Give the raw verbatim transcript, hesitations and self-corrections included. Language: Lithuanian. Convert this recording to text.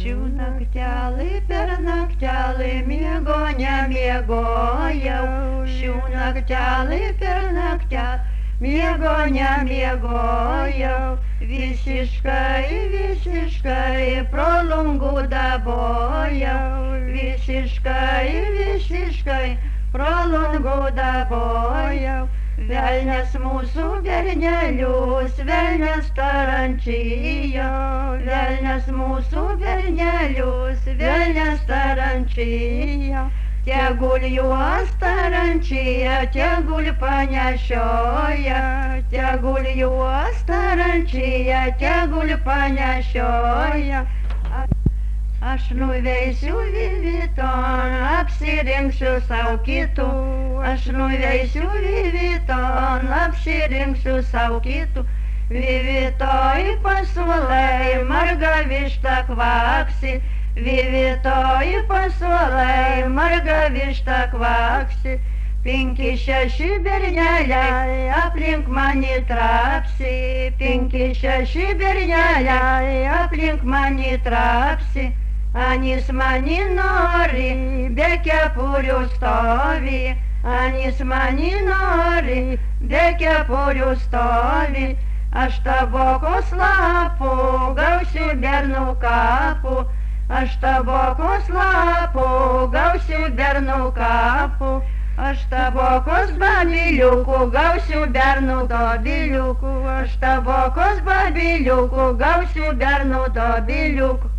Šiųnaktelį per naktelį miego nemiegojau, šiųnaktelį per naktelį miego nemiegojau, visiškai, visiškai pro langų dabojau, visiškai, visiškai pro langų dabojau. Velnias mūsų bernelius, velnias tarančijo, velnias mūsų bernelius, velnias tarančijo. Tegul juos tarančija, tegul panešioja, tegul juos tarančija, tegul panešioja. Aš nuveisiu Viviton, apsirinksiu sau kitų, aš nuveisiu Viviton, apsirinksiu sau kitų. Vivitoj pasuolai marga višta kvaksi, Vivitoj pasuolai marga višta kvaksi. Penki šeši berneliai aplink mani trapsi, penki šeši berneliai aplink mani trapsi. Anis mani nori, be kepurių stovi, anis mani nori, be kepurių stovi. Aš tabokos lapų gausiu bernų kapų, aš tabokos lapų gausiu bernų kapų. Aš tabokos babiliukų gausiu bernų dobiliukų, aš tabokos babiliukų gausiu bernų dobiliukų.